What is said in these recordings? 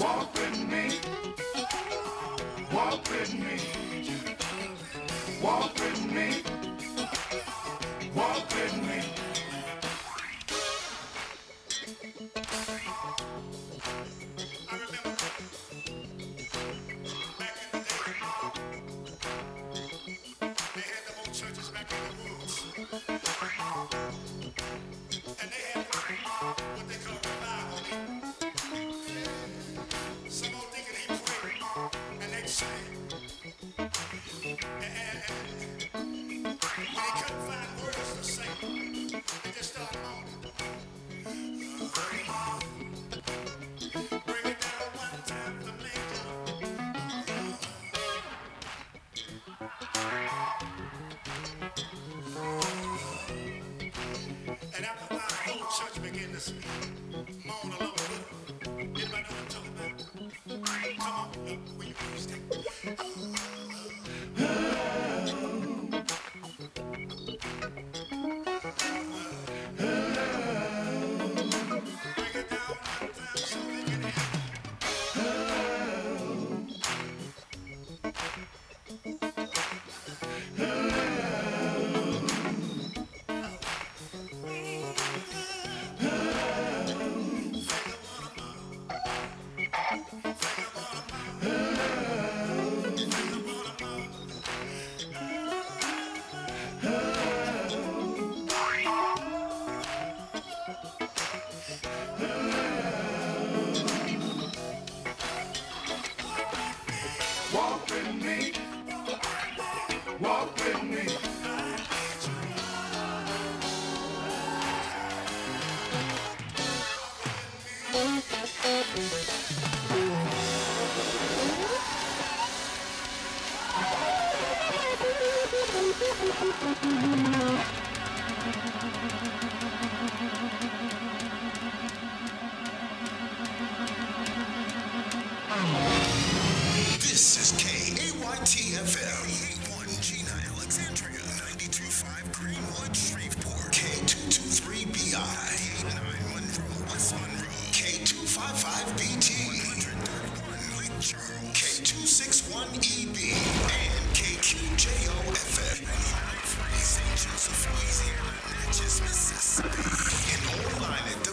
This is KAYT-FM, 81 Gina Alexandria, 92.5 Greenwood, Shreveport, K223BI, 89 Monroe, West Monroe, K255BT, 131 Lake Charles, K261EB, and KQJO-FM, 99.3 St. Joseph, Louisiana, Natchez, Mississippi, and online at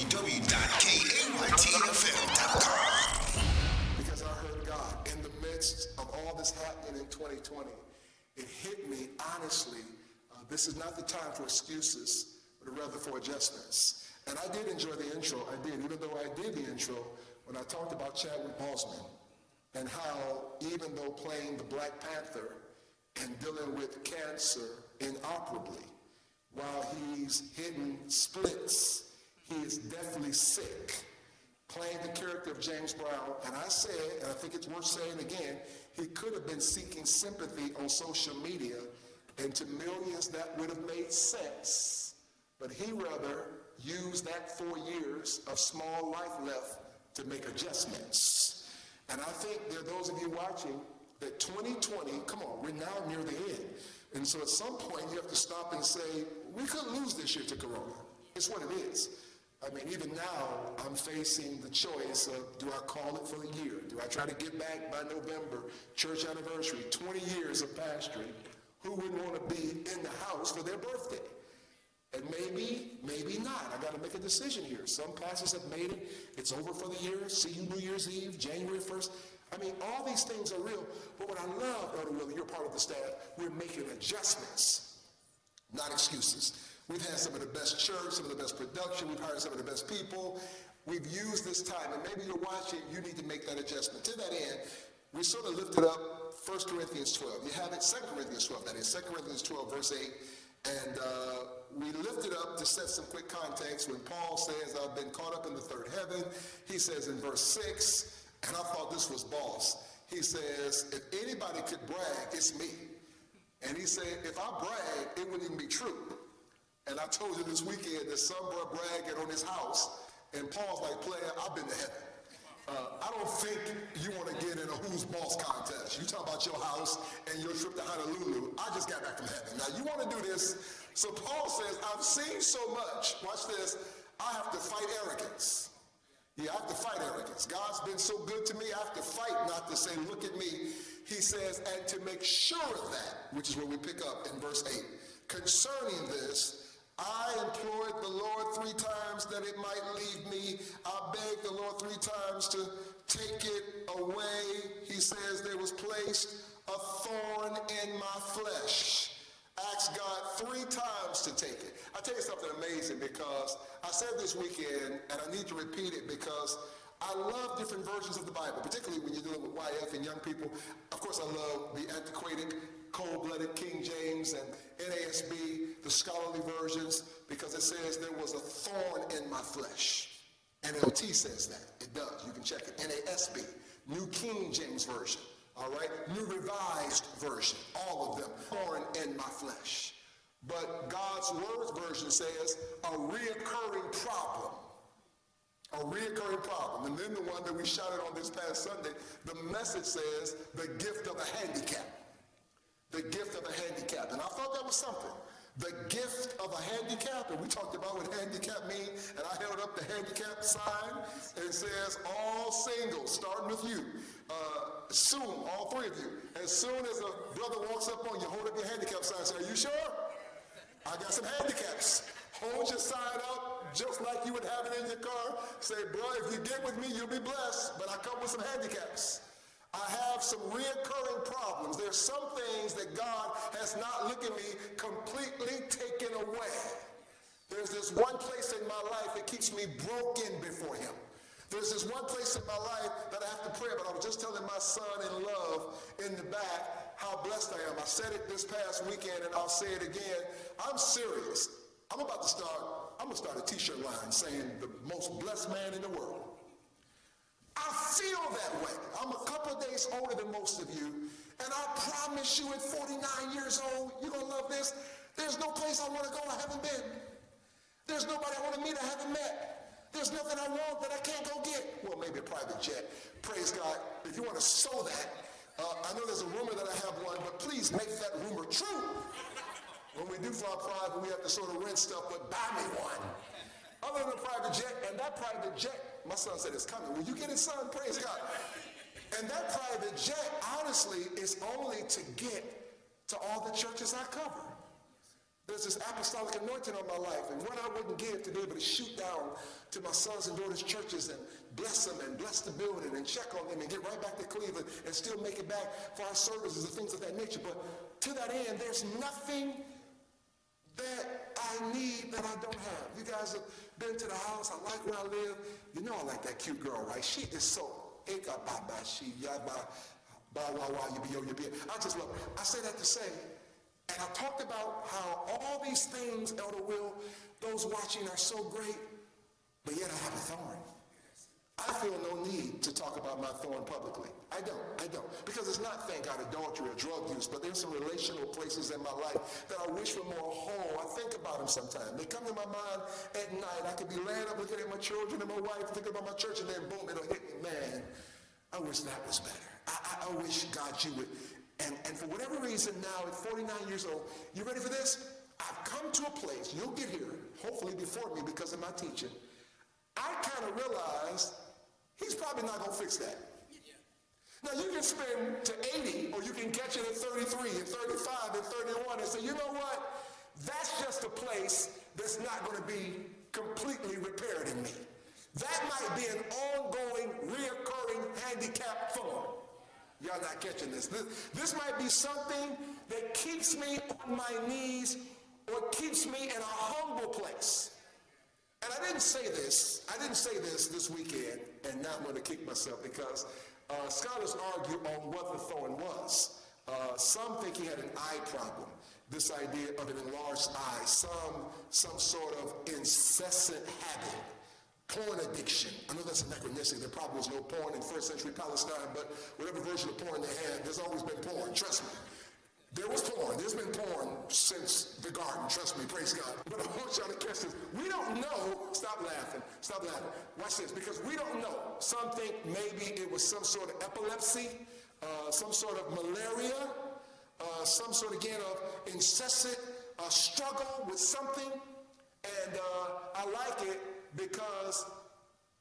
www.kaytfm.com. Because I heard God in the midst of all this happening in 2020. It hit me, honestly, this is not the time for excuses, but rather for adjustments. And I did enjoy the intro, I did, even though I did the intro when I talked about Chadwick Boseman and how even though playing the Black Panther and dealing with cancer inoperably, while he's hitting splits, he is definitely sick. Playing the character of James Brown, and I said, and I think it's worth saying again, he could have been seeking sympathy on social media, and to millions that would have made sense, but he rather used that 4 years of small life left to make adjustments. And I think there are those of you watching that 2020, come on, we're now near the end. And so at some point you have to stop and say, we could lose this year to Corona. It's what it is. I mean, even now, I'm facing the choice of, do I call it for the year? Do I try to get back by November, church anniversary, 20 years of pastoring? Who wouldn't want to be in the house for their birthday? And maybe not. I got to make a decision here. Some pastors have made it. It's over for the year. See you New Year's Eve, January 1st. I mean, all these things are real. But what I love, Elder Willie, you're part of the staff, we're making adjustments, not excuses. We've had some of the best church, some of the best production. We've hired some of the best people. We've used this time, and maybe you're watching, you need to make that adjustment. To that end, we sort of lifted up 1 Corinthians 12. You have it, 2 Corinthians 12, that is, 2 Corinthians 12, verse 8. And we lifted up to set some quick context when Paul says, I've been caught up in the third heaven. He says in verse 6, and I thought this was boss. He says, if anybody could brag, it's me. And he said, if I brag, it wouldn't even be true. And I told you this weekend that some boy bragging on his house, and Paul's like, player, I've been to heaven. I don't think you want to get in a who's boss contest. You talk about your house and your trip to Honolulu. I just got back from heaven. Now, you want to do this. So Paul says, I've seen so much. Watch this. I have to fight arrogance. Yeah, I have to fight arrogance. God's been so good to me, I have to fight not to say, look at me. He says, and to make sure of that, which is what we pick up in verse 8. Concerning this, I implored the Lord 3 times that it might leave me. I begged the Lord 3 times to take it away. He says there was placed a thorn in my flesh. Asked God 3 times to take it. I'll tell you something amazing, because I said this weekend, and I need to repeat it because I love different versions of the Bible, particularly when you're dealing with YF and young people. Of course, I love the antiquated, cold-blooded King James and NASB, the scholarly versions, because it says there was a thorn in my flesh. NLT says that. It does. You can check it. NASB, New King James Version. All right? New Revised Version. All of them. Thorn in my flesh. But God's Word version says a reoccurring problem. A reoccurring problem. And then the one that we shouted on this past Sunday, the Message says the gift of a handicap. The gift of a handicap. And I thought that was something. The gift of a handicap, and we talked about what handicap means, and I held up the handicap sign, and it says, all singles, starting with you. Soon, all 3 of you, as soon as a brother walks up on you, hold up your handicap sign and say, are you sure? I got some handicaps. Hold your sign up just like you would have it in your car. Say, bro, if you get with me, you'll be blessed, but I come with some handicaps. I have some reoccurring problems. There's some things that God has not, look at me, completely taken away. There's this one place in my life that keeps me broken before him. There's this one place in my life that I have to pray, but I was just telling my son in love in the back how blessed I am. I said it this past weekend, and I'll say it again. I'm serious. I'm going to start a t-shirt line saying the most blessed man in the world. I feel that way. I'm a couple of days older than most of you, and I promise you at 49 years old, you're going to love this. There's no place I want to go I haven't been. There's nobody I want to meet I haven't met. There's nothing I want that I can't go get. Well, maybe a private jet. Praise God. If you want to sow that, I know there's a rumor that I have one, but please make that rumor true. When we do fly private, we have to sort of rent stuff, but buy me one. Other than a private jet, and that private jet, my son said it's coming. Will you get it, son? Praise God. And that private jet, honestly, is only to get to all the churches I cover. There's this apostolic anointing on my life, and what I wouldn't give to be able to shoot down to my sons and daughters' churches and bless them and bless the building and check on them and get right back to Cleveland and still make it back for our services and things of that nature. But to that end, there's nothing that I need that I don't have. You guys have been to the house. I like where I live. You know I like that cute girl, right? She is so I just love her. I say that to say, and I talked about how all these things, Elder Will, those watching are so great, but yet I have a thorn. I feel no need to talk about my thorn publicly. I don't. Because it's not, thank God, adultery or drug use, but there's some relational places in my life that I wish were more whole. I think about them sometimes. They come to my mind at night. I could be laying up looking at my children and my wife, thinking about my church, and then boom, it'll hit me. Man, I wish that was better. I wish, God, you would. And for whatever reason now, at 49 years old, you ready for this? I've come to a place, you'll get here, hopefully before me because of my teaching. I kind of realized he's probably not going to fix that. Now, you can spend to 80, or you can catch it at 33 and 35 and 31 and say, you know what? That's just a place that's not going to be completely repaired in me. That might be an ongoing, reoccurring handicap thorn. Y'all not catching this. This might be something that keeps me on my knees or keeps me in a humble place. And I didn't say this this weekend, and now I'm going to kick myself because scholars argue on what the thorn was. Some think he had an eye problem, this idea of an enlarged eye, some sort of incessant habit, porn addiction. I know that's anachronistic. There probably was no porn in first century Palestine, but whatever version of porn they had, there's always been porn, trust me. There was porn. There's been porn since the garden. Trust me. Praise God. But I want y'all to catch this. We don't know. Stop laughing. Stop laughing. Watch this. Because we don't know. Some think maybe it was some sort of epilepsy, some sort of malaria, some sort, again, of incessant struggle with something. And I like it because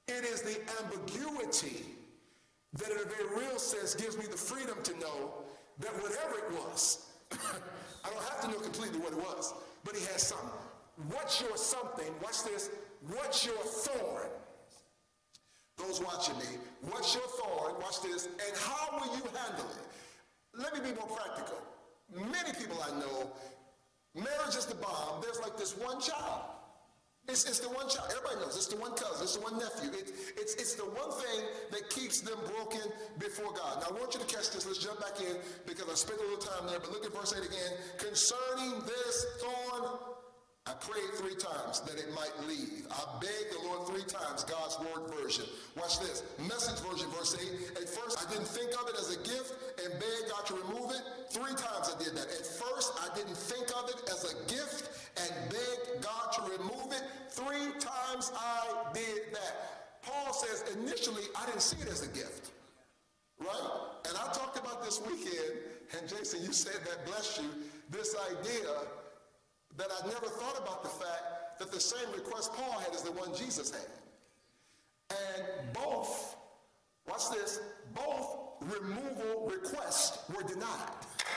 It is the ambiguity that in a very real sense gives me the freedom to know that whatever it was, I don't have to know completely what it was, but he has something. What's your something? Watch this. What's your thorn? Those watching me, what's your thorn? Watch this. And how will you handle it? Let me be more practical. Many people I know, marriage is the bomb. There's like this one child. It's the one child. Everybody knows. It's the one cousin. It's the one nephew. It's the one thing that keeps them broken before God. Now, I want you to catch this. Let's jump back in because I spent a little time there. But look at verse 8 again. Concerning this thorn, I prayed 3 times that it might leave. I begged the Lord 3 times, God's word version. Watch this. Message version, verse 8. At first, I didn't think of it as a gift and begged God to remove it. 3 times I did that. At first, I didn't think of it as a gift and begged God to remove it. 3 times I did that. Paul says, initially, I didn't see it as a gift. Right? And I talked about this weekend, and Jason, you said that, bless you, this idea that I never thought about the fact that the same request Paul had is the one Jesus had. And both, watch this, both removal requests were denied.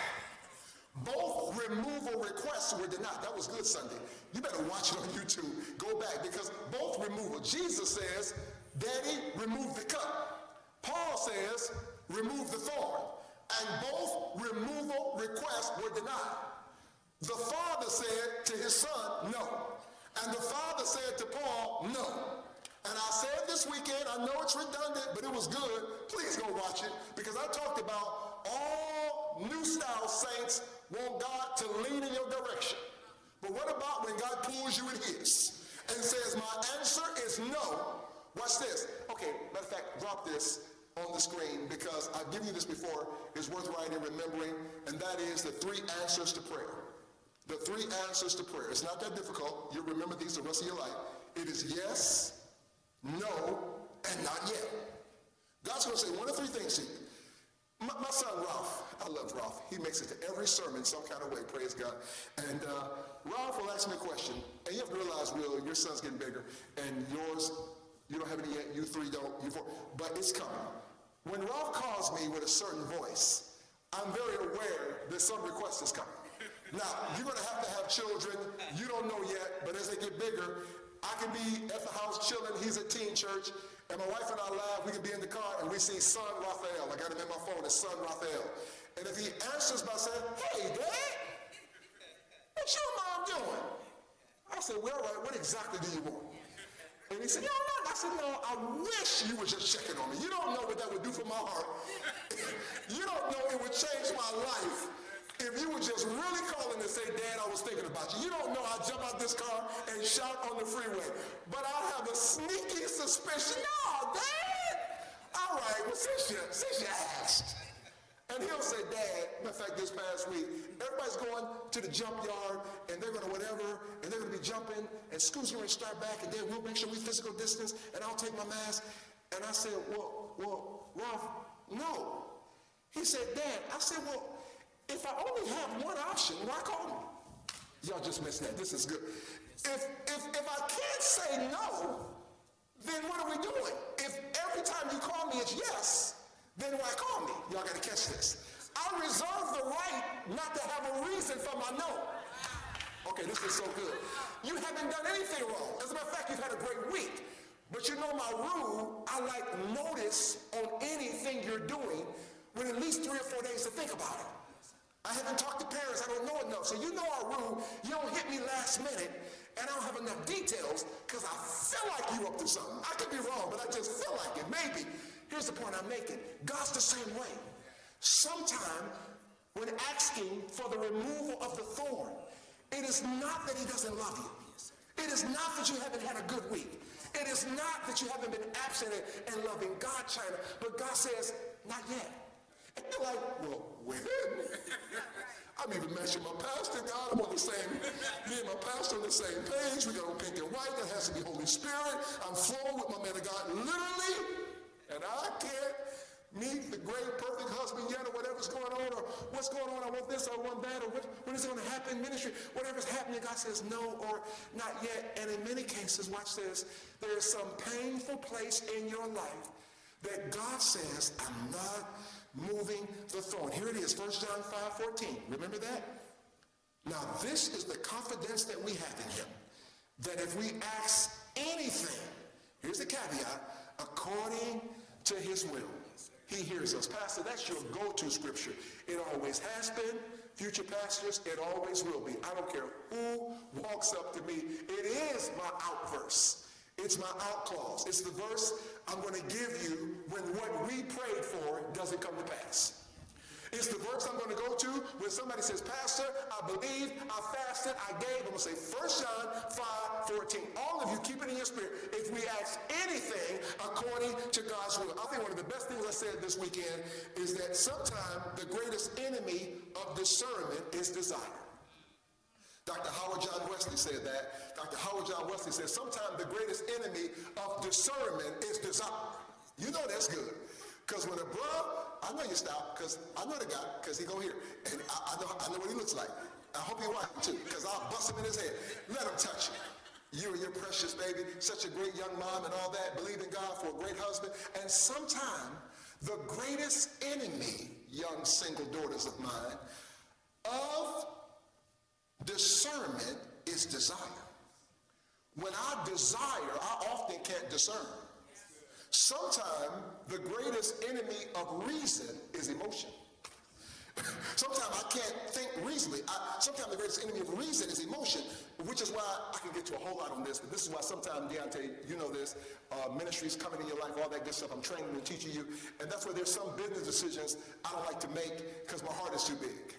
Both removal requests were denied. That was good Sunday. You better watch it on YouTube. Go back because both removal. Jesus says, Daddy, remove the cup. Paul says, remove the thorn. And both removal requests were denied. The Father said to his Son, no. And the Father said to Paul, no. And I said this weekend, I know it's redundant, but it was good. Please go watch it because I talked about all new style saints want God to lean in your direction. But what about when God pulls you in his and says, my answer is no? Watch this. Okay, matter of fact, drop this on the screen because I've given you this before. It's worth writing and remembering, and that is the 3 answers to prayer. The 3 answers to prayer. It's not that difficult. You'll remember these the rest of your life. It is yes, no, and not yet. God's going to say one of 3 things to you. My son Ralph, I love Ralph. He makes it to every sermon some kind of way, praise God. And Ralph will ask me a question. And you have to realize, Will, your son's getting bigger. And yours, you don't have any yet. You 3 don't. You 4. But it's coming. When Ralph calls me with a certain voice, I'm very aware that some request is coming. Now, you're going to have children. You don't know yet, but as they get bigger, I can be at the house chilling. He's at teen church, and my wife and I laugh. We can be in the car, and we see son Raphael. I got him in my phone. It's son Raphael. And if he answers by saying, hey, Dad, what your mom doing? I said, well, all right, what exactly do you want? And he said, no, nothing. I said, no, I wish you were just checking on me. You don't know what that would do for my heart. You don't know it would change my life. If you were just really calling and say, Dad, I was thinking about you. You don't know I'll jump out this car and shout on the freeway. But I'll have a sneaky suspicion. No, Dad. All right, well, since you asked. And he'll say, Dad, matter of fact, this past week, everybody's going to the jump yard, and they're going to whatever, and they're going to be jumping, and school's going to start back, and then we'll make sure we physical distance, and I'll take my mask. And I said, well, Ralph, no. He said, Dad, I said, well, if I only have one option, why call me? Y'all just missed that. This is good. If I can't say no, then what are we doing? If every time you call me it's yes, then why call me? Y'all got to catch this. I reserve the right not to have a reason for my no. Okay, this is so good. You haven't done anything wrong. As a matter of fact, you've had a great week. But you know my rule, I like notice on anything you're doing with at least 3 or 4 days to think about it. I haven't talked to parents. I don't know enough. So you know our rule. You don't hit me last minute, and I don't have enough details because I feel like you up to something. I could be wrong, but I just feel like it. Maybe. Here's the point I'm making. God's the same way. Sometime when asking for the removal of the thorn, it is not that he doesn't love you. It is not that you haven't had a good week. It is not that you haven't been absent and loving God, China. But God says, not yet. And you're like, well, when? I'm even mentioning my pastor, God. I'm on the same, me and my pastor on the same page. We got on pink and white. That has to be Holy Spirit. I'm flowing with my man of God, literally. And I can't meet the great perfect husband yet, or whatever's going on, or what's going on, I want this, or I want that, or when is it going to happen in ministry? Whatever's happening, God says no or not yet. And in many cases, watch this, there is some painful place in your life that God says, I'm not moving the thorn. Here it is, 1 John 5:14. Remember that? Now this is the confidence that we have in him, that if we ask anything, here's the caveat, according to his will, he hears us. Pastor, that's your go-to scripture. It always has been. Future pastors, it always will be. I don't care who walks up to me. It is my out verse. It's my out clause. It's the verse I'm going to give you when what we prayed for doesn't come to pass. It's the verse I'm going to go to when somebody says, Pastor, I believe, I fasted, I gave. I'm going to say 1 John 5:14. All of you, keep it in your spirit. If we ask anything according to God's will. I think one of the best things I said this weekend is that sometimes the greatest enemy of discernment is desire. Dr. Howard John Wesley said that. Dr. Howard John Wesley said sometimes the greatest enemy of discernment is desire. You know that's good. Because when a bro, I know you stop, because I know the guy, because he go here. And I know what he looks like. I hope he watches too, because I'll bust him in his head. Let him touch you. You and your precious baby, such a great young mom and all that, believe in God for a great husband. And sometimes the greatest enemy, young single daughters of mine, of discernment is desire. When I desire, I often can't discern. Sometimes the greatest enemy of reason is emotion. Sometimes I can't think reasonably. Sometimes the greatest enemy of reason is emotion, which is why I can get to a whole lot on this, but this is why sometimes, Deontay, you know this, ministries coming in your life, all that good stuff, I'm training and teaching you, and that's where there's some business decisions I don't like to make because my heart is too big.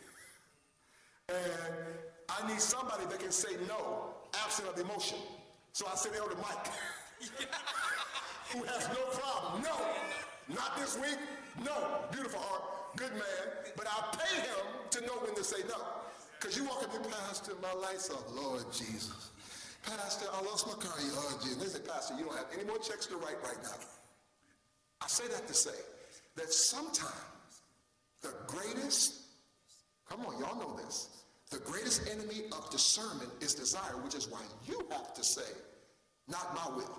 And I need somebody that can say no, absent of emotion. So I sit there with Mike. Who has no problem. No, not this week. No, beautiful heart, good man. But I pay him to know when to say no. Because you walk up to Pastor, my lights off. Lord Jesus. Pastor, I lost my car. Lord Jesus. They say, Pastor, you don't have any more checks to write right now. I say that to say that sometimes the greatest, come on, y'all know this, the greatest enemy of discernment is desire, which is why you have to say, not my will.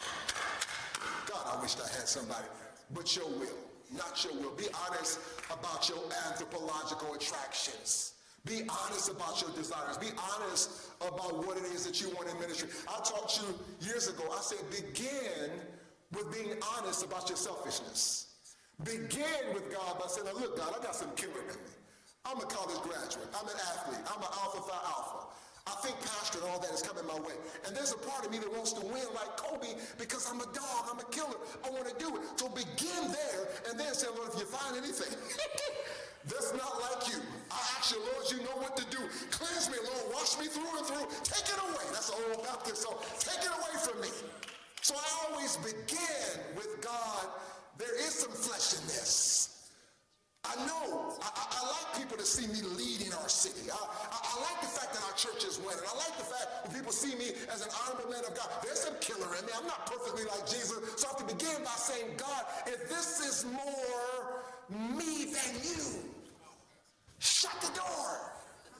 God, I wish I had somebody, but your will, not your will. Be honest about your anthropological attractions. Be honest about your desires. Be honest about what it is that you want in ministry. I taught you years ago, I said, begin with being honest about your selfishness. Begin with God by saying, now look, God, I got some killer in me. I'm a college graduate. I'm an athlete. I'm an alpha phi alpha. I think pastor and all that is coming my way. And there's a part of me that wants to win like Kobe because I'm a dog, I'm a killer. I want to do it. So begin there and then say, Lord, if you find anything that's not like you, I ask you, Lord, you know what to do. Cleanse me, Lord. Wash me through and through. Take it away. That's an old Baptist song. Take it away from me. So I always begin with God. There is some flesh in this. I know, I like people to see me leading our city. I like the fact that our church is winning. I like the fact when people see me as an honorable man of God. There's some killer in me. I'm not perfectly like Jesus. So I have to begin by saying, God, if this is more me than you, shut the door.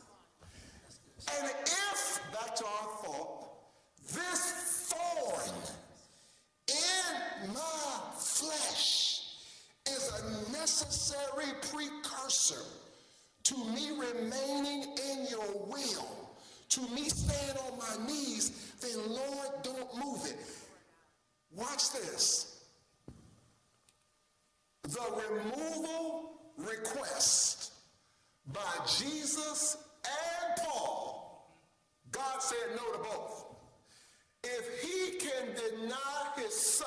And if, back to our thought, this thorn in my flesh is a necessary precursor to me remaining in your will, to me staying on my knees, then Lord, don't move it. Watch this. The removal request by Jesus and Paul, God said no to both. If he can deny his son,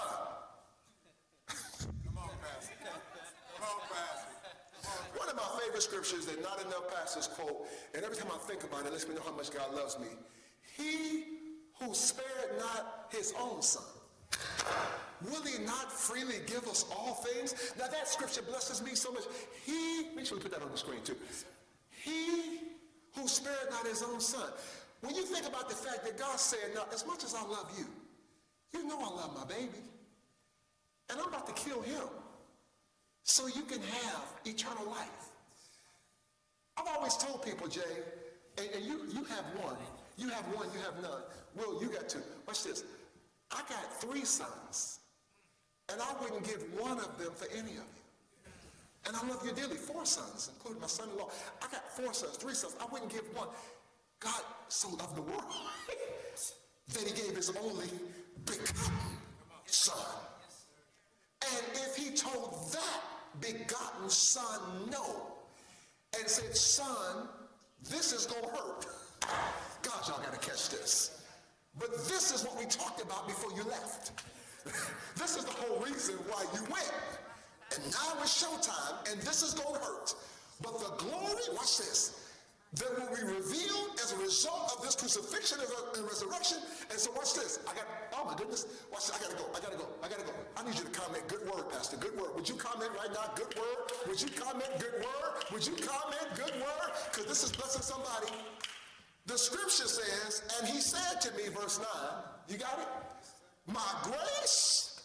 one of my favorite scriptures that not enough pastors quote, and every time I think about it, it lets me know how much God loves me. He who spared not his own son, will he not freely give us all things? Now that scripture blesses me so much. Make sure we put that on the screen too. He who spared not his own son. When you think about the fact that God said, now as much as I love you, you know I love my baby. And I'm about to kill him. so you can have eternal life. I've always told people, Jay, and you have one. You have one, you have none. Will, you got two. Watch this. I got 3 sons, and I wouldn't give one of them for any of you. And I love you dearly. 4 sons, including my son-in-law. I got 4 sons, 3 sons. I wouldn't give one. God so loved the world that he gave his only begotten son. And if he told that begotten son no, and said, son, this is going to hurt. God, y'all got to catch this. But this is what we talked about before you left. This is the whole reason why you went. And now it's showtime, and this is going to hurt. But the glory, watch this, that will be revealed as a result of this crucifixion and resurrection. And so watch this. Oh my goodness. Watch this. I gotta go. I need you to comment, good word, Pastor, good word. Would you comment right now, good word? Would you comment, good word? Would you comment, good word? Because this is blessing somebody. The scripture says, and he said to me, verse 9, you got it? My grace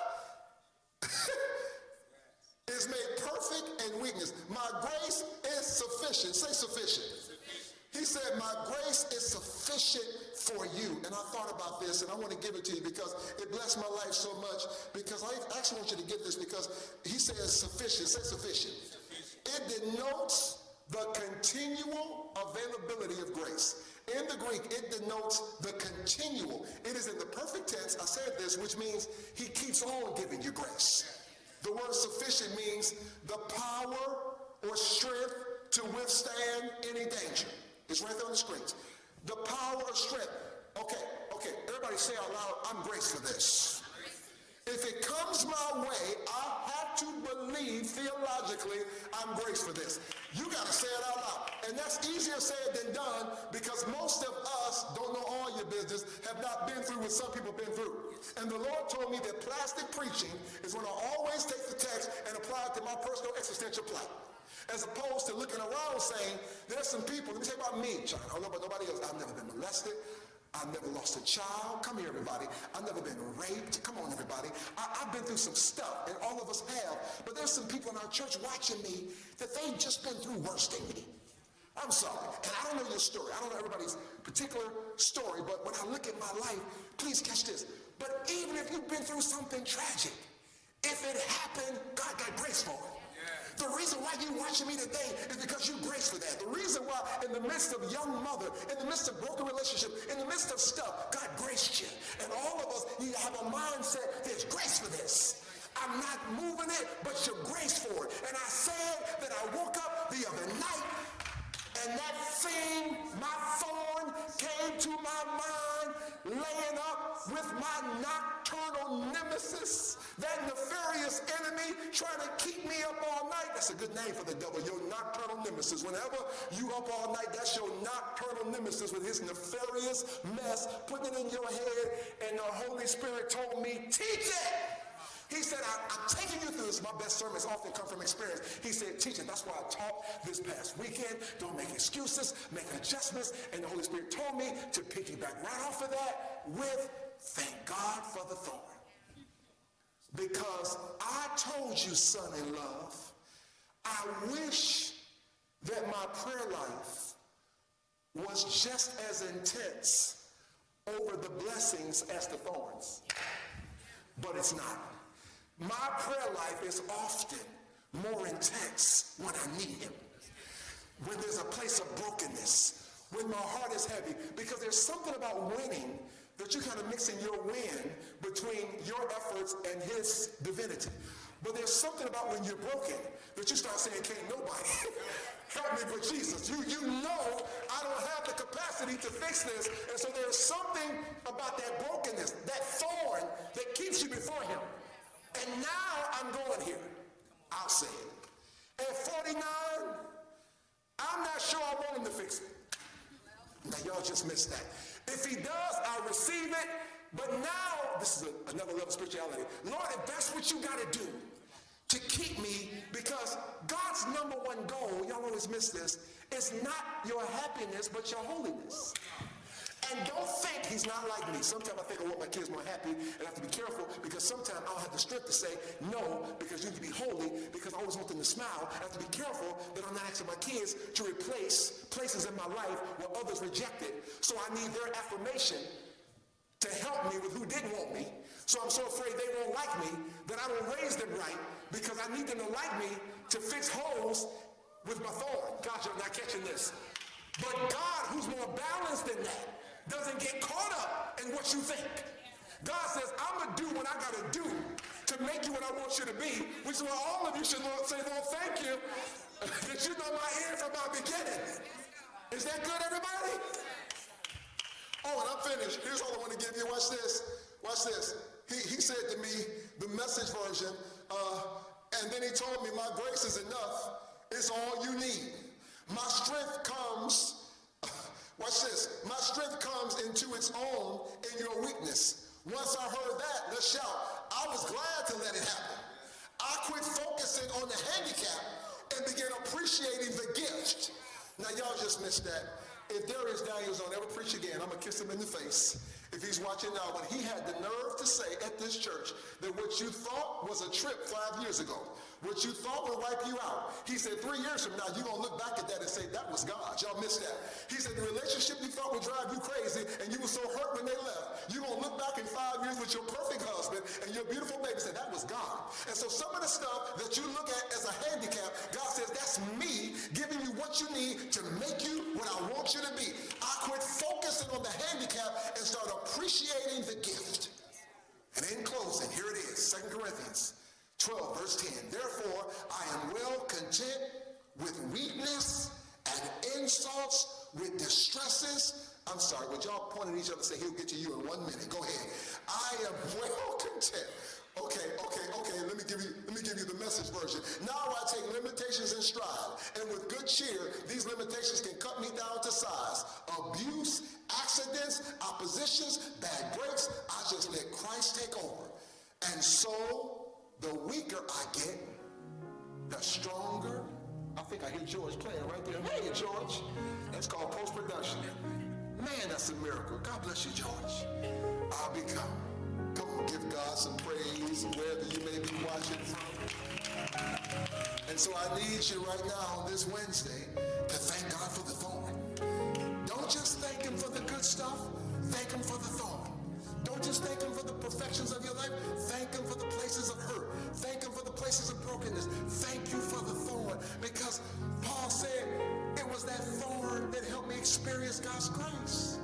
is made perfect in weakness. My grace is sufficient. Say sufficient. He said, my grace is sufficient for you. And I thought about this, and I want to give it to you because it blessed my life so much. Because I actually want you to get this because he says sufficient. Say sufficient. It denotes the continual availability of grace. In the Greek, it denotes the continual. It is in the perfect tense. I said this, which means he keeps on giving you grace. The word sufficient means the power or strength to withstand any danger. It's right there on the screens. The power or strength. Okay. Everybody say out loud, I'm graced for this. If it comes my way, I have to believe theologically I'm graced for this. You got to say it out loud. And that's easier said than done because most of us, don't know all your business, have not been through what some people have been through. And the Lord told me that plastic preaching is when I always take the text and apply it to my personal existential plight. As opposed to looking around saying, there's some people, let me tell you about me, John. I don't know about nobody else. I've never been molested. I've never lost a child. Come here, everybody. I've never been raped. Come on, everybody. I've been through some stuff, and all of us have. But there's some people in our church watching me that they've just been through worse than me. I'm sorry. And I don't know your story. I don't know everybody's particular story, but when I look at my life, please catch this. But even if you've been through something tragic, if it happened, God got grace for it. The reason why you're watching me today is because you're graced for that. The reason why in the midst of young mother, in the midst of broken relationship, in the midst of stuff, God graced you. And all of us, you have a mindset, there's grace for this. I'm not moving it, but you're graced for it. And I said that I woke up the other night and that thing, my thorn, came to my mind, laying up with my nocturnal nemesis, that nefarious enemy trying to keep me up all night. That's a good name for the devil, your nocturnal nemesis. Whenever you up all night, that's your nocturnal nemesis with his nefarious mess, putting it in your head, and the Holy Spirit told me, teach it. He said, I'm taking you through this. My best sermons often come from experience. He said, teach it. That's why I taught this past weekend. Don't make excuses, make adjustments. And the Holy Spirit told me to piggyback right off of that with thank God for the thorn. Because I told you, son in love, I wish that my prayer life was just as intense over the blessings as the thorns. But it's not. My prayer life is often more intense when I need him. When there's a place of brokenness, when my heart is heavy, because there's something about winning that you kind of mixing your win between your efforts and his divinity. But there's something about when you're broken that you start saying, can't nobody help me but Jesus. You know I don't have the capacity to fix this. And so there's something about that brokenness, that thorn that keeps you before him. And now I'm going here. I'll say it. At 49, I'm not sure I want him to fix it. Now y'all just missed that. If he does, I'll receive it. But now, this is another level of spirituality. Lord, if that's what you got to do to keep me, because God's number one goal, y'all always miss this, is not your happiness, but your holiness. And don't think he's not like me. Sometimes I think I want my kids more happy, and I have to be careful because sometimes I don't have the strength to say no because you need to be holy, because I always want them to smile. I have to be careful that I'm not asking my kids to replace places in my life where others rejected. So I need their affirmation to help me with who didn't want me. So I'm so afraid they won't like me that I don't raise them right, because I need them to like me to fix holes with my thorn. Gosh, you're not catching this. But God, who's more balanced than that, doesn't get caught up in what you think. God says, I'm going to do what I got to do to make you what I want you to be, which is why all of you should say, Lord, thank you, that you know my end from my beginning. Is that good, everybody? Oh, and I'm finished. Here's all I want to give you. Watch this. Watch this. He said to me, the Message version, and then he told me, my grace is enough. It's all you need. My strength comes, watch this, my strength comes into its own in your weakness. Once I heard that, let's shout, I was glad to let it happen. I quit focusing on the handicap and began appreciating the gift. Now, y'all just missed that. If Darius Daniels don't ever preach again, I'm going to kiss him in the face. If he's watching now, when he had the nerve to say at this church that what you thought was a trip 5 years ago, what you thought would wipe you out, he said 3 years from now, you're going to look back at that and say, that was God. Y'all missed that. He said the relationship you thought would drive you crazy and you were so hurt when they left, you're going to look back in 5 years with your perfect husband and your beautiful baby and say, that was God. And so some of the stuff that you look at as a handicap, God says, that's me giving you what you need to make you what I want you to be. I quit focusing on the handicap and start appreciating the gift. And in closing, here it is, 2 Corinthians 12, verse 10. Therefore, I am well content with weakness and insults, with distresses. I'm sorry, would y'all point at each other and say, he'll get to you in 1 minute. Go ahead. I am well content. Okay. Let me give you the Message version. Now I take limitations in stride, and with good cheer, these limitations can cut me down to size. Abuse, accidents, oppositions, bad breaks, I just let Christ take over. And so, the weaker I get, the stronger. I think I hear George playing right there. Hey, George. That's called post-production. Man, that's a miracle. God bless you, George. I'll become. Come on, give God some praise wherever you may be watching from. And so I need you right now on this Wednesday to thank God for the thorn. Don't just thank him for the good stuff. Thank him for the thorn. Don't just thank him for the perfections of your life. Thank him for the places of hurt. Thank him for the places of brokenness. Thank you for the thorn, because Paul said it was that thorn that helped me experience God's grace.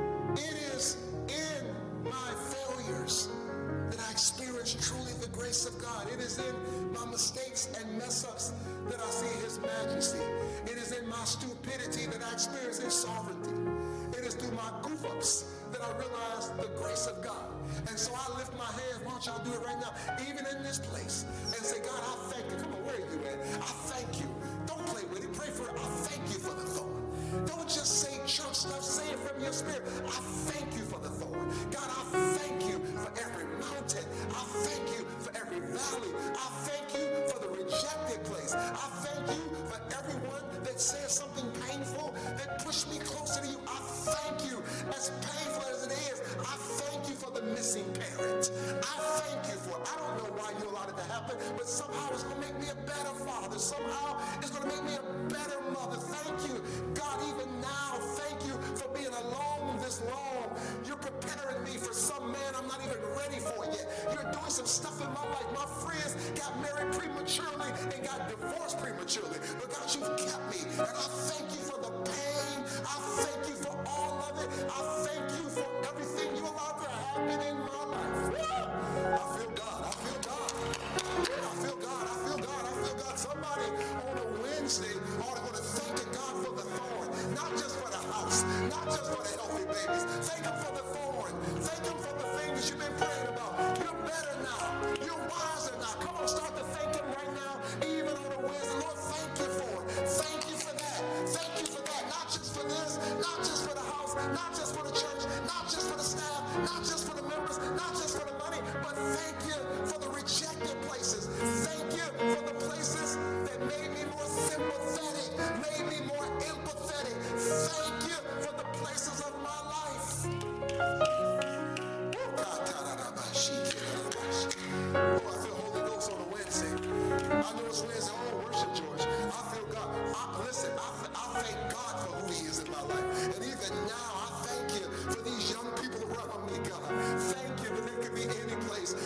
It is in my failures that I experience truly the grace of God. It is in my mistakes and mess-ups that I see his majesty. It is in my stupidity that I experience his sovereignty. It is through my goof-ups that I realize the grace of God. And so I lift my hands. Why don't y'all do it right now, even in this place, and say, God, I thank you. Come on, where are you at? I thank you. Don't play with it. Pray for it. I thank you for the thorn. Don't just say church stuff. Say it from your spirit. I thank you for the thorn. God, I thank you for every mountain. I thank you for every valley. I thank you for the rejected place. I thank you for everyone that says something painful that pushed me closer to you. I thank you. As painful as it is, I thank you for the missing parent. I thank you for it. I don't know why you allowed it to happen, but somehow it's going to make me a better father. Somehow it's going to make me a better mother. Thank you. God, even now, thank you for being alone this long. You're preparing me for some man I'm not even ready for yet. You're doing some stuff in my life. My friends got married prematurely and got divorced prematurely. But God, you've kept me. And I thank you for the pain. I thank you for all of it. I thank you for everything you allowed to happen in my life. I feel God. I feel God. I feel God. I feel God. I feel God. Somebody on a Wednesday ought to go to thanking God for the thorn. Not just for the house. Not just for the healthy babies. Thank him for the thorn. Thank him for the things you've been praying about. You're better now. You're wiser now. Come on, start to thank him right now. Even on a Wednesday. Lord, thank you for it. Thank you for that. Thank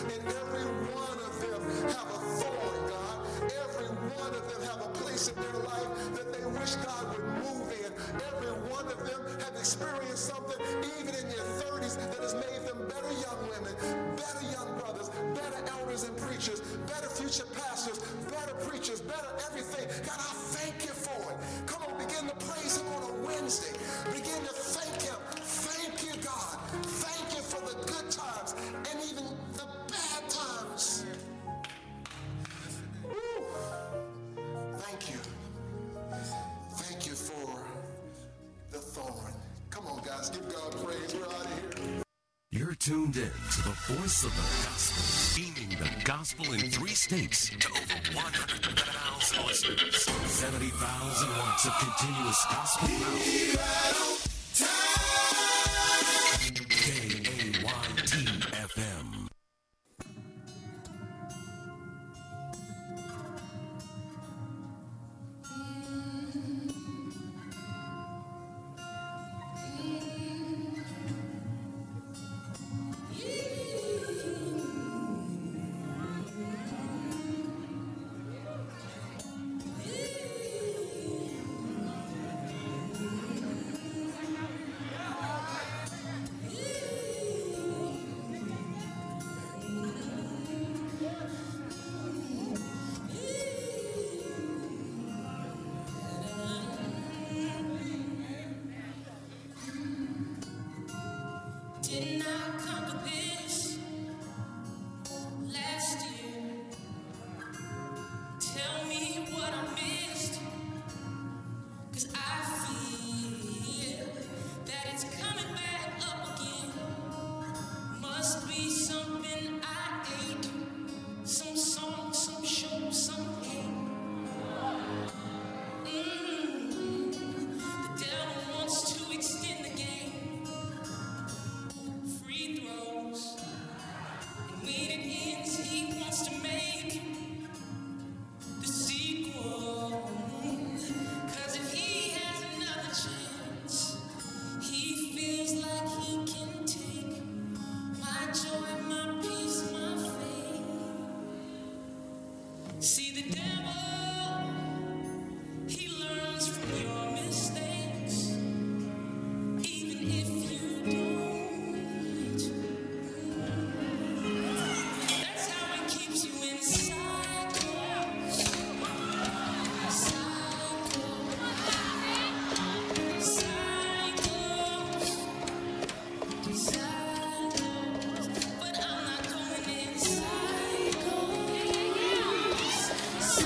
and every one of them have a thorn, God. Every one of them have a place in their life that they wish God would move in. Every one of them have experienced something, even in their 30s, that has made them better young women, better young brothers, better elders and preachers, better future pastors, better preachers, better everything. God, I thank you for it. Come on, begin to praise him on a Wednesday. Begin to thank him. Thank you, God. Thank you for the good times and even the bad times. Woo. Thank you. Thank you for the thorn. Come on, guys, give God praise. We're out of here. You're tuned in to the voice of the gospel, beaming the gospel in 3 states to over 100,000 listeners. 70,000 watts of continuous gospel power. KAYT FM. Didn't I conquer this last year? Tell me what I missed, 'cause I feel that it's coming back up again. Must be something I ate, some song, some show, some hate. The devil wants to extend the game. Free throws, and when it ends, he wants to make the sequel. 'Cause if he has another chance, he feels like he can take my joy, my peace, my faith. See, the devil, he learns from your mistakes, even if you don't. That's how it keeps you in cycles, cycles. But I'm not going in cycles.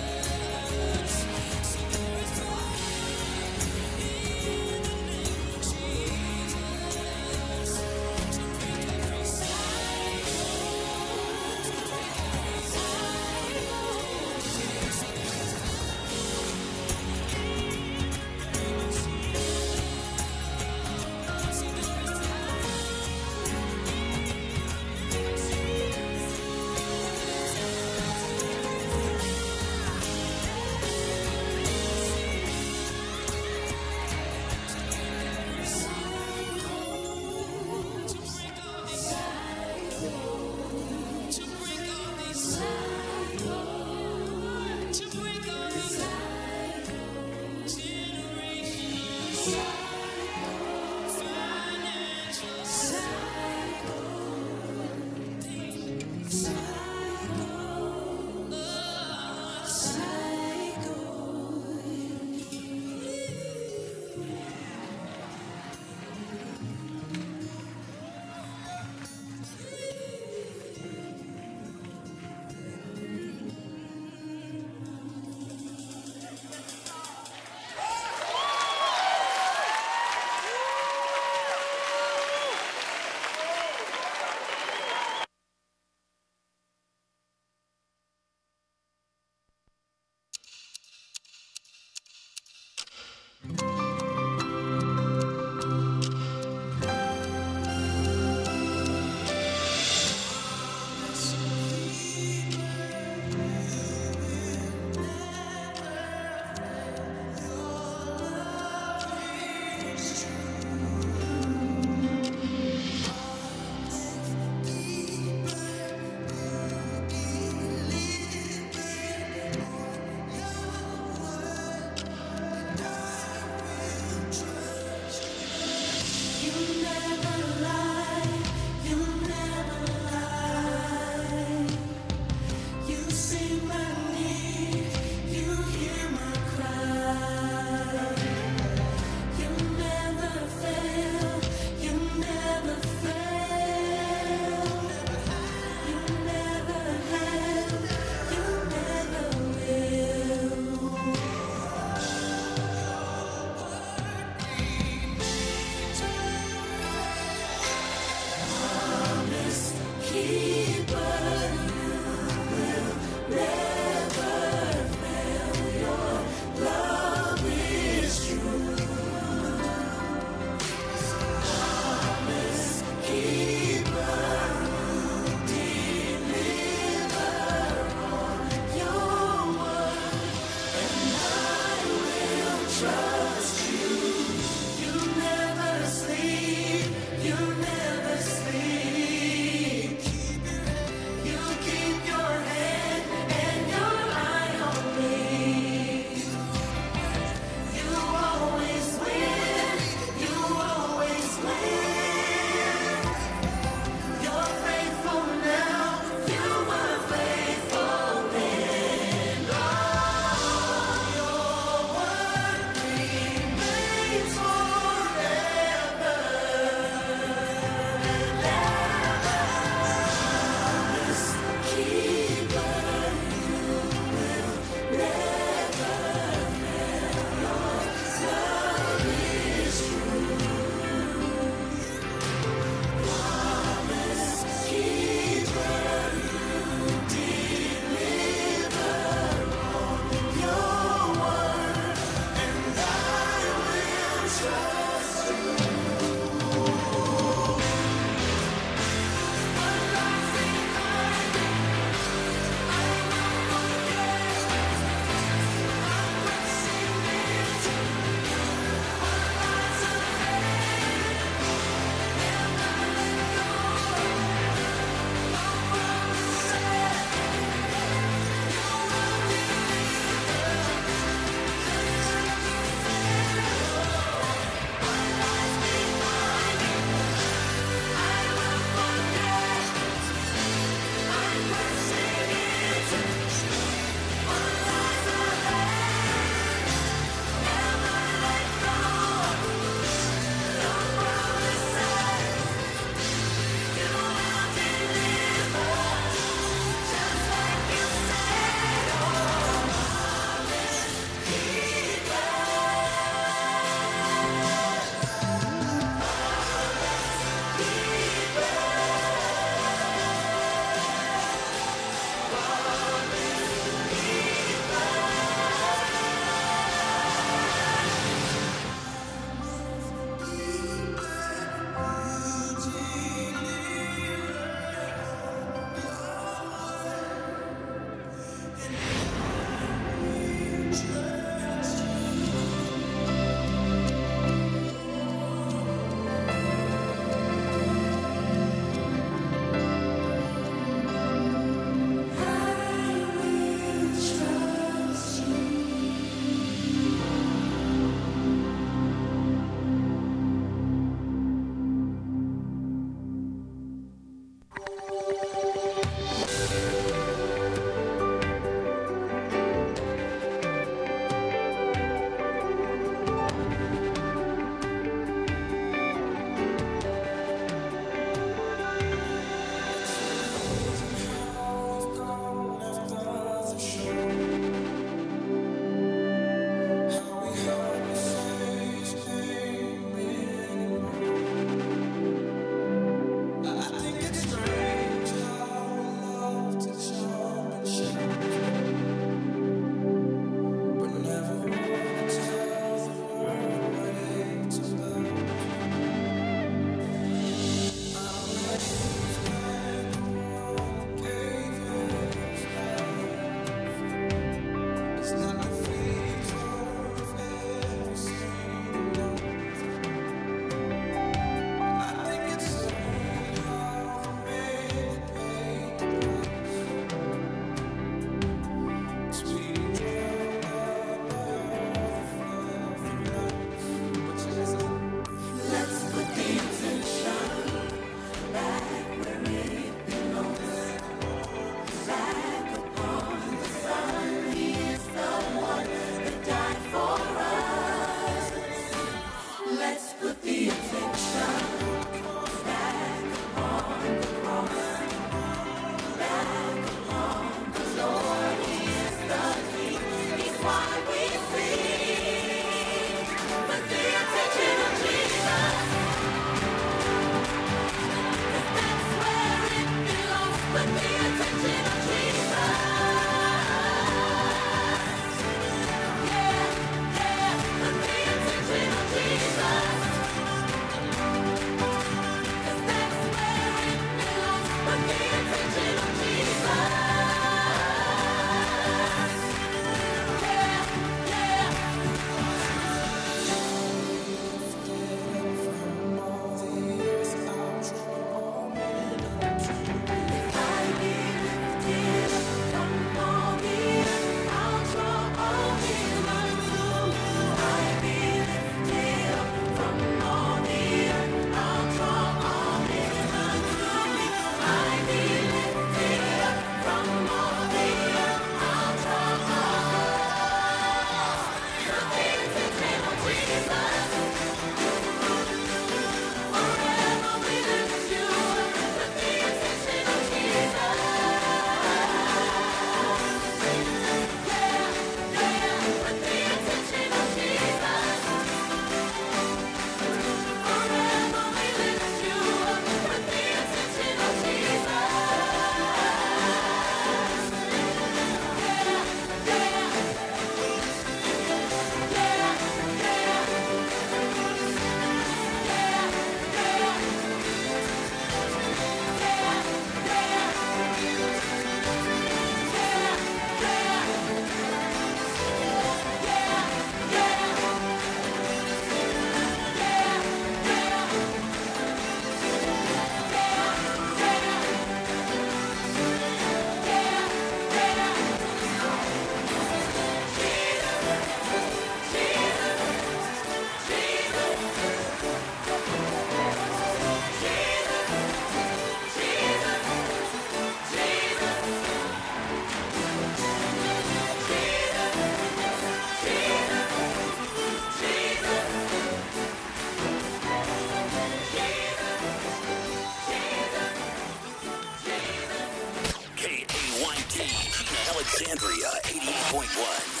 Alexandria 88.1.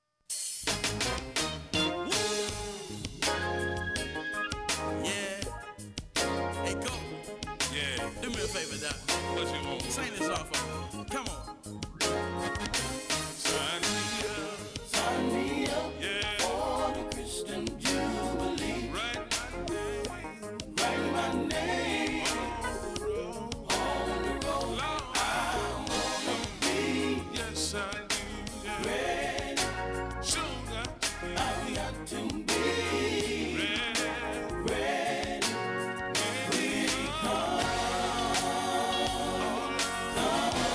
Hey, go. Yeah. Do me a favor, Doc. What you want? Sing this off of me. Come on. Sign me up yeah. For the Christian Jubilee. Write my name on the road. I wanna be. Yes, I do. Yeah. Ready. Sure. I've got to be ready. Come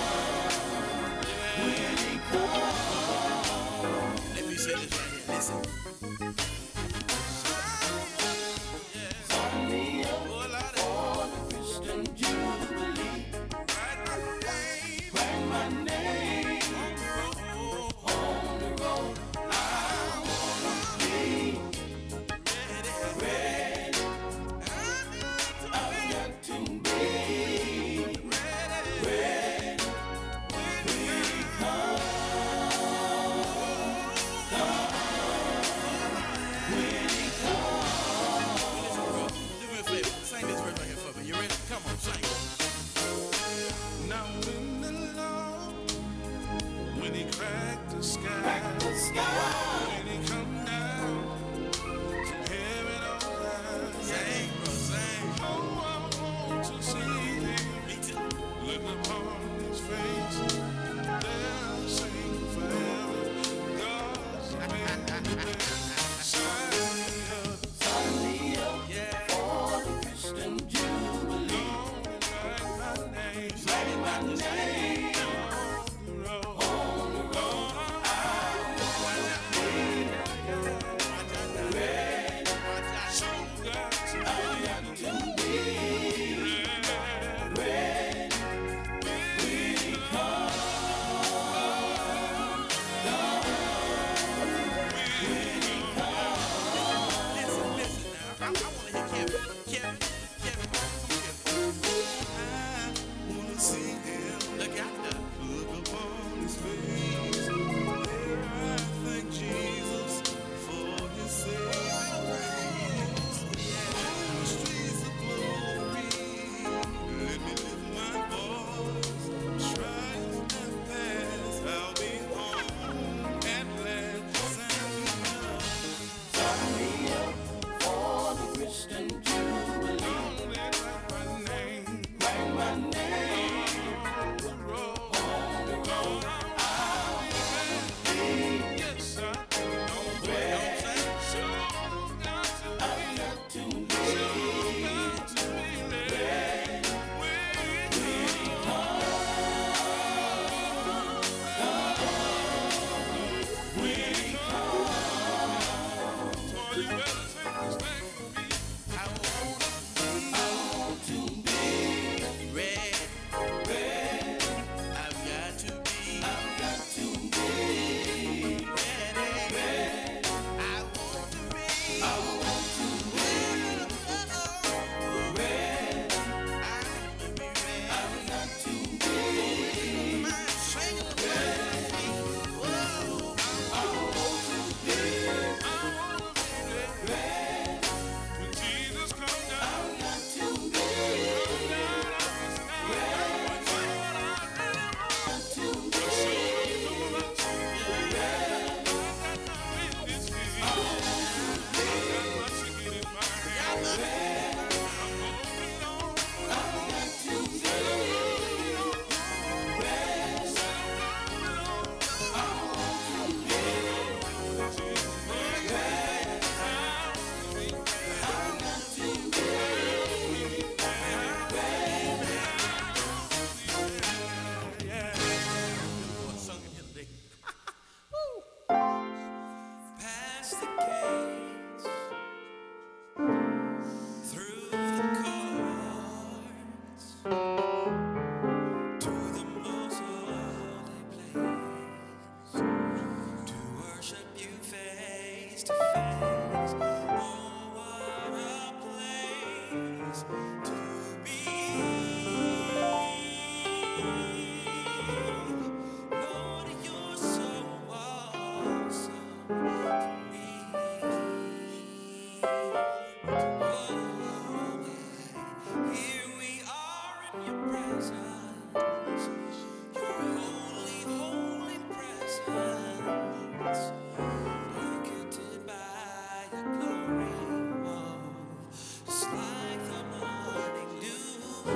Your holy, holy presence, blanketed by your glory, oh, just like the morning dew.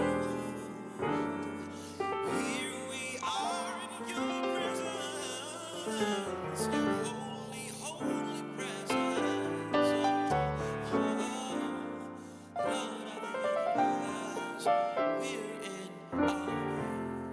Here we are in your presence, your holy, holy presence, oh, Lord of the universe, we're in awe.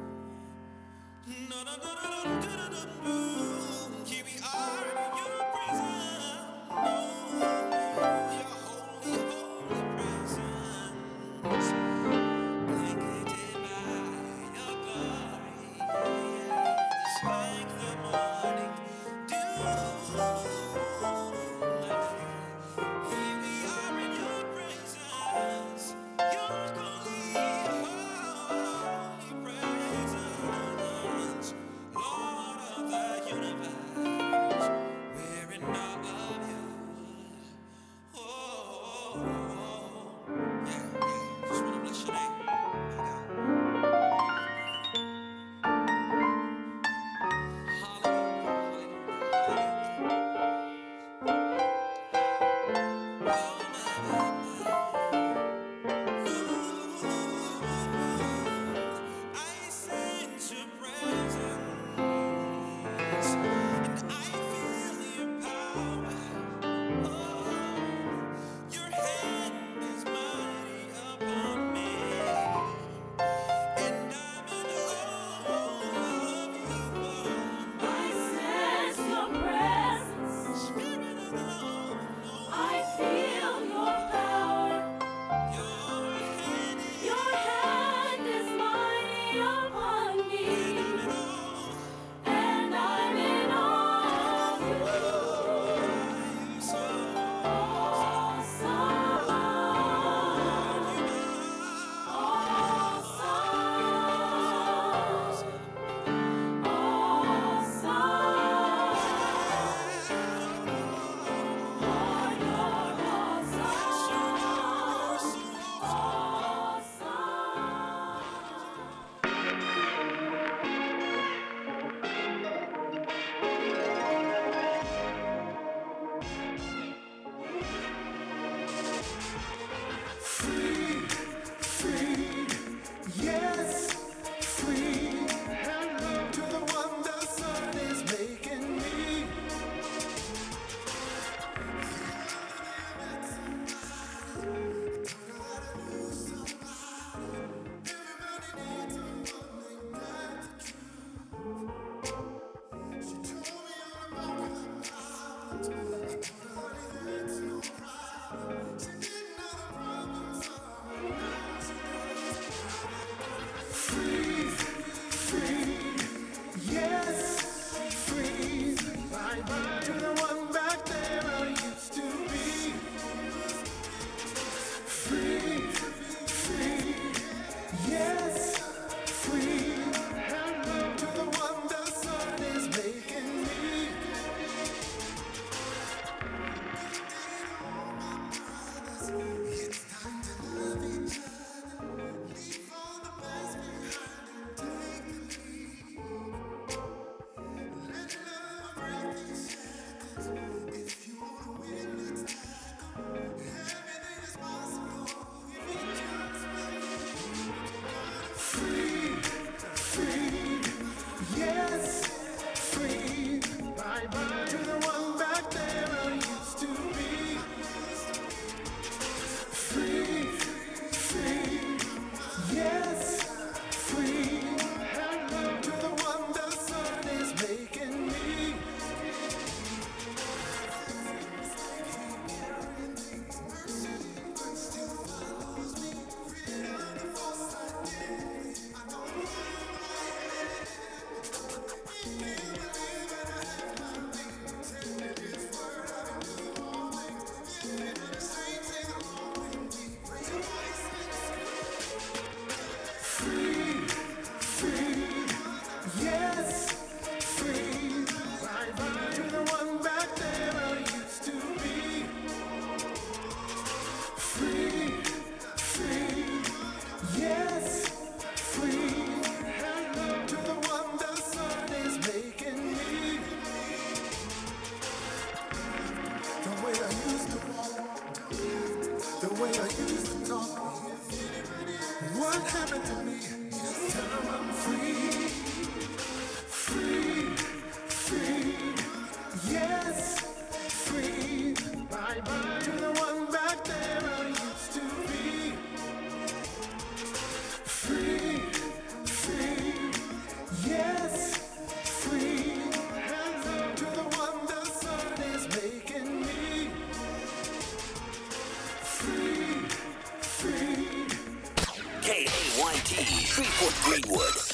Greenwood.